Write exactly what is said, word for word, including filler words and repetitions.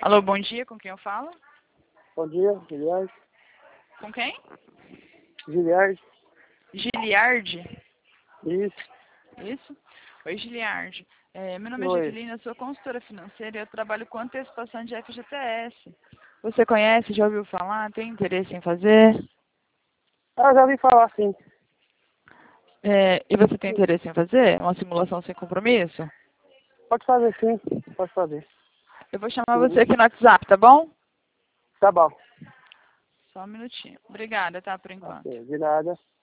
Alô, bom dia, com quem eu falo? Bom dia, Giliard. Com quem? Giliard. Giliard? Isso. Isso? Oi, Giliard. É, meu nome é Oi. Jaqueline, eu sou consultora financeira e eu trabalho com antecipação de F G T S. Você conhece, já ouviu falar, tem interesse em fazer? Ah, já ouvi falar, sim. É, e você tem interesse em fazer uma simulação sem compromisso? Pode fazer, sim. Pode fazer. Eu vou chamar Uhum. você aqui no WhatsApp, tá bom? Tá bom. Só um minutinho. Obrigada, tá, por enquanto. Ok, de nada.